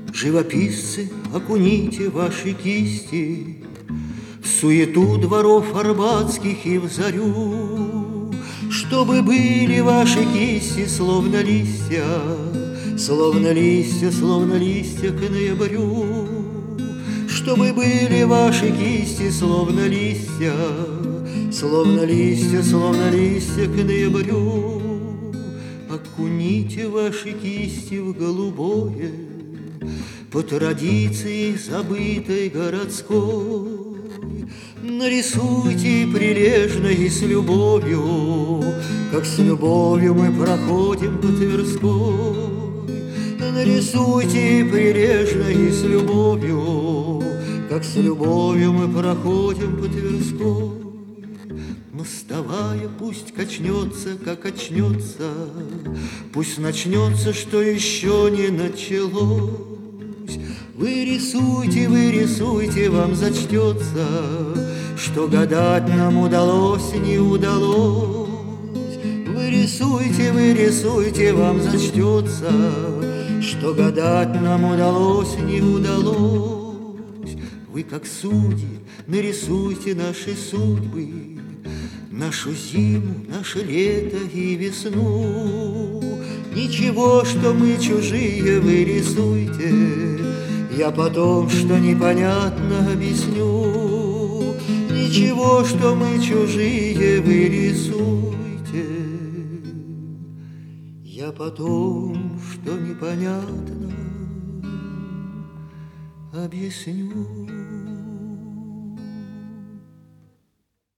Живописцы, окуните ваши кисти в суету дворов арбатских и в зарю, чтобы были ваши кисти словно листья, словно листья, словно листья к ноябрю. Чтобы были ваши кисти словно листья, словно листья, словно листья к ноябрю. Окуните ваши кисти в голубое, по традиции забытой городской. Нарисуйте прилежно и с любовью, как с любовью мы проходим по Тверской. Нарисуйте прилежно и с любовью, как с любовью мы проходим по Тверской. Мостовая пусть качнется, как очнется, пусть начнется, что еще не началось. Вы рисуйте, вам зачтется, что гадать нам удалось, не удалось. Вы рисуйте, вам зачтется, что гадать нам удалось, не удалось. Вы, как судьи, нарисуйте наши судьбы, нашу зиму, наше лето и весну. Ничего, что мы чужие, вы рисуйте, я потом, что непонятно, объясню. Ничего, что мы чужие, вы рисуйте, я потом, что непонятно, объясню.